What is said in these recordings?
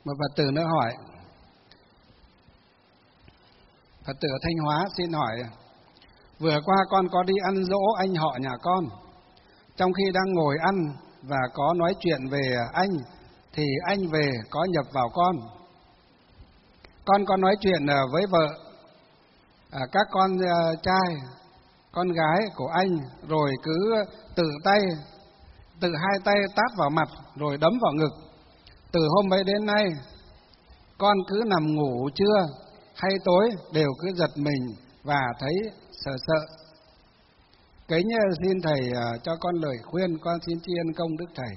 Một Phật tử nữa hỏi, Phật tử ở Thanh Hóa xin hỏi, vừa qua con có đi ăn dỗ anh họ nhà con. Trong khi đang ngồi ăn và có nói chuyện về anh, thì anh về có nhập vào con. Con có nói chuyện với vợ, các con trai, con gái của anh, rồi cứ tự hai tay tát vào mặt rồi đấm vào ngực. Từ hôm ấy đến nay, con cứ nằm ngủ trưa hay tối đều cứ giật mình và thấy sợ sợ. Kính xin Thầy cho con lời khuyên, con xin tri ân công Đức Thầy.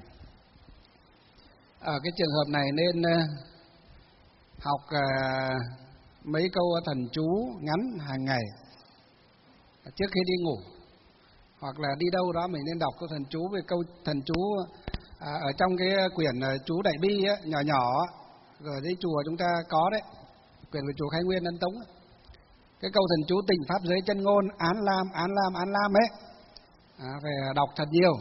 Ở cái trường hợp này nên học mấy câu thần chú ngắn hàng ngày trước khi đi ngủ, hoặc là đi đâu đó mình nên đọc câu thần chú. Về câu thần chú ở trong cái quyển chú Đại Bi ấy, nhỏ nhỏ ở dưới chùa chúng ta có đấy, quyển của chùa Khai Nguyên Ân Tống. Cái câu thần chú tịnh pháp giới chân ngôn án lam ấy, phải đọc thật nhiều.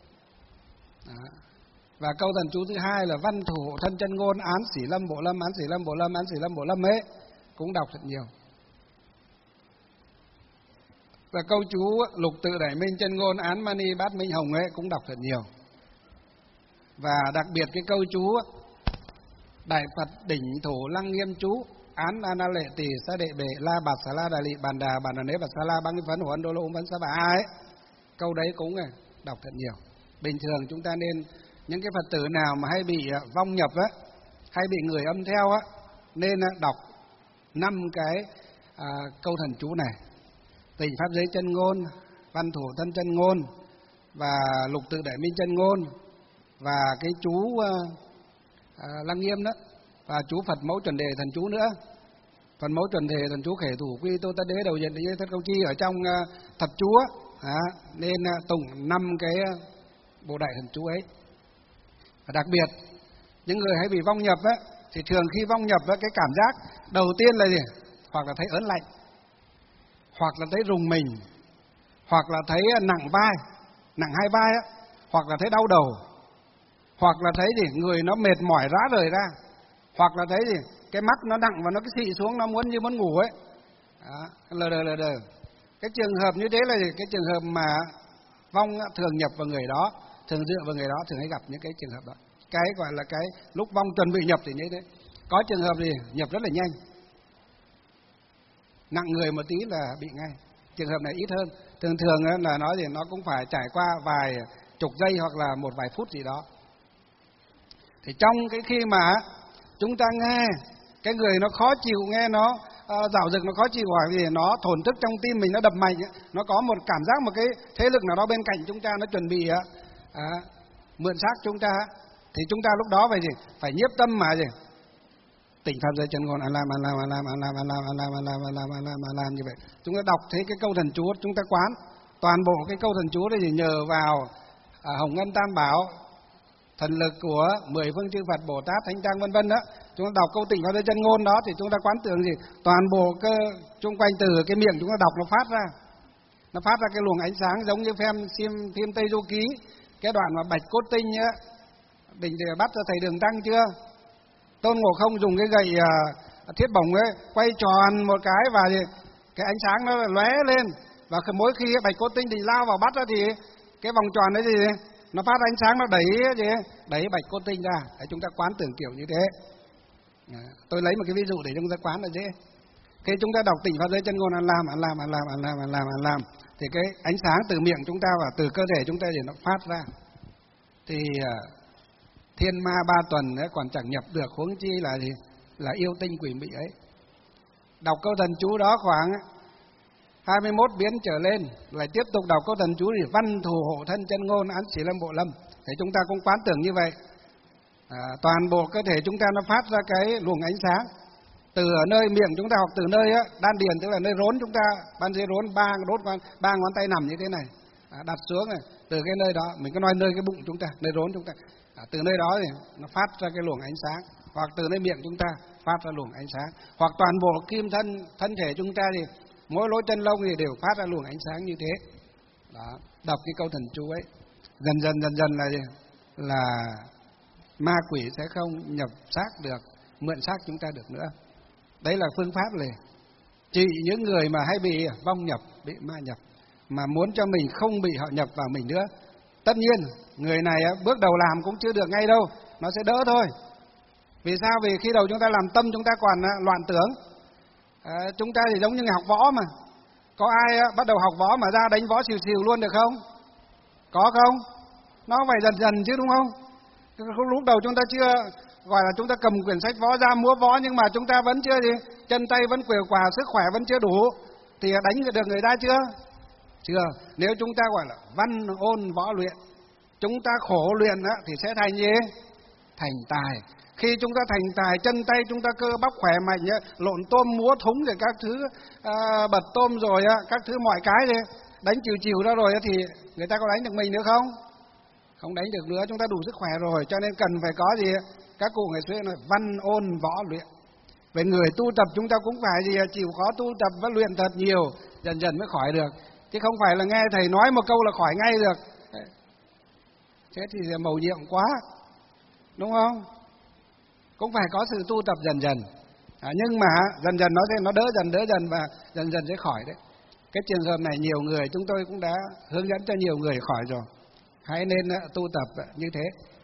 Và câu thần chú thứ hai là văn thủ hộ thân chân ngôn án xỉ lâm bộ lâm, án xỉ lâm bộ lâm, án xỉ lâm bộ lâm ấy, cũng đọc thật nhiều. Và câu chú lục tự đại minh chân ngôn án mani bát minh hồng ấy cũng đọc thật nhiều. Và đặc biệt cái câu chú Đại Phật đỉnh thủ lăng nghiêm chú án ana lệ tỷ sa đệ bệ la bạt xà la đà lị bàn đà bàn đà nế bạt xà la băng phấn hồ ấn đô lô phấn sa bà ấy, câu đấy cũng đọc thật nhiều. Bình thường chúng ta nên, những cái Phật tử nào mà hay bị vong nhập á, hay bị người âm theo á, nên đọc 5 cái câu thần chú này: tịnh pháp giới chân ngôn, văn thủ thân chân ngôn, và lục tự đại minh chân ngôn, và cái chú lăng nghiêm đó, và chú Phật mẫu chuẩn đề thần chú nữa. Phật mẫu chuẩn đề thần chú khể thủ quy tô tất đế đầu diện định thất công chi ở trong thập chú á, nên tụng 5 cái bộ đại thần chú ấy. Và đặc biệt những người hay bị vong nhập á, thì thường khi vong nhập á, cái cảm giác đầu tiên là gì? Hoặc là thấy ớn lạnh, hoặc là thấy rùng mình, hoặc là thấy nặng vai, nặng hai vai á, hoặc là thấy đau đầu, hoặc là thấy gì người nó mệt mỏi rã rời ra, hoặc là thấy gì cái mắt nó nặng và nó cái xị xuống, nó như muốn ngủ ấy. Lờ đờ. Cái trường hợp như thế là gì? Cái trường hợp mà vong thường nhập vào người đó, thường dựa vào người đó, thường hay gặp những cái trường hợp đó. Cái gọi là cái lúc vong chuẩn bị nhập thì như thế. Có trường hợp gì nhập rất là nhanh, nặng người một tí là bị ngay. Trường hợp này ít hơn, thường là nói gì nó cũng phải trải qua vài chục giây hoặc là một vài phút gì đó. Thì trong cái khi mà chúng ta nghe cái người nó khó chịu, nghe nó dạo dực, nó khó chịu, hoặc vì nó thổn thức trong tim mình, nó đập mạnh, nó có một cảm giác, một cái thế lực nào đó bên cạnh chúng ta nó chuẩn bị mượn xác chúng ta, thì chúng ta lúc đó phải gì? Phải nhiếp tâm mà gì? Tịnh pháp giới chân ngôn an lam như vậy. Chúng ta đọc thấy cái câu thần chú, chúng ta quán toàn bộ cái câu thần chú đấy, thì nhờ vào Hồng Ân Tam Bảo, thần lực của 10 phương chư Phật, Bồ Tát, Thánh Tăng vân vân đó, chúng ta đọc câu tịnh pháp giới chân ngôn đó, thì chúng ta quán tưởng gì? Toàn bộ cơ chung quanh từ cái miệng chúng ta đọc nó phát ra cái luồng ánh sáng, giống như phim Tây Du Ký, cái đoạn mà Bạch Cốt Tinh á, định để bắt cho thầy Đường Tăng chưa? Tôn Ngộ Không dùng cái gậy thiết bổng ấy quay tròn một cái, và cái ánh sáng nó lóe lên, và mỗi khi Bạch Cốt Tinh định lao vào bắt đó, thì cái vòng tròn đấy gì nó phát ánh sáng, nó đẩy Bạch Cốt Tinh ra. Đấy, chúng ta quán tưởng kiểu như thế. Tôi lấy một cái ví dụ để chúng ta quán là dễ. Khi chúng ta đọc tịnh pháp giới chân ngôn an lam, thì cái ánh sáng từ miệng chúng ta và từ cơ thể chúng ta thì nó phát ra, thì thiên ma 3 tuần ấy còn chẳng nhập được, huống chi là gì? Là yêu tinh quỷ mị ấy. Đọc câu thần chú đó khoảng 21 biến trở lên, lại tiếp tục đọc câu thần chú thì văn thủ hộ thân chân ngôn án xỉ lâm bộ lâm. Thì chúng ta cũng quán tưởng như vậy. Toàn bộ cơ thể chúng ta nó phát ra cái luồng ánh sáng. Từ ở nơi miệng chúng ta học từ nơi đan điền, tức là nơi rốn chúng ta, ban dưới rốn, ba ngón tay nằm như thế này, đặt xuống này, từ cái nơi đó mình có nói nơi cái bụng chúng ta, nơi rốn chúng ta, từ nơi đó thì nó phát ra cái luồng ánh sáng, hoặc từ nơi miệng chúng ta phát ra luồng ánh sáng, hoặc toàn bộ kim thân thể chúng ta thì mỗi lỗ chân lông thì đều phát ra luồng ánh sáng như thế. Đó, đọc cái câu thần chú ấy, dần dần là gì? Là ma quỷ sẽ không nhập xác được, mượn xác chúng ta được nữa. Đấy là phương pháp này trị những người mà hay bị vong nhập, bị ma nhập, mà muốn cho mình không bị họ nhập vào mình nữa. Tất nhiên người này bước đầu làm cũng chưa được ngay đâu, nó sẽ đỡ thôi. Vì sao? Vì khi đầu chúng ta làm tâm chúng ta còn loạn tưởng. Chúng ta thì giống như người học võ mà. Có ai bắt đầu học võ mà ra đánh võ xìu xìu luôn được không? Có không? Nó phải dần dần chứ, đúng không? Lúc đầu chúng ta chưa gọi là chúng ta cầm quyển sách võ ra múa võ, nhưng mà chúng ta vẫn chưa gì, chân tay vẫn quều quà, sức khỏe vẫn chưa đủ, thì đánh được người ta chưa? Chưa. Nếu chúng ta gọi là văn ôn võ luyện, chúng ta khổ luyện thì sẽ thành gì? Thành tài. Khi chúng ta thành tài, chân tay chúng ta cơ bắp khỏe mạnh, lộn tôm múa thúng rồi các thứ, bật tôm rồi các thứ mọi cái đi, đánh chiều chiều ra rồi thì người ta có đánh được mình nữa không? Không đánh được nữa, chúng ta đủ sức khỏe rồi, cho nên cần phải có gì? Các cụ ngày xưa nói văn ôn võ luyện. Về người tu tập chúng ta cũng phải gì? Chịu khó tu tập và luyện thật nhiều, dần dần mới khỏi được. Chứ không phải là nghe thầy nói một câu là khỏi ngay được. Thế thì mầu nhiệm quá, đúng không? Cũng phải có sự tu tập dần dần. Nhưng mà dần dần nó đỡ dần và dần dần sẽ khỏi đấy. Cái trường hợp này nhiều người chúng tôi cũng đã hướng dẫn cho nhiều người khỏi rồi. Hãy nên tu tập như thế.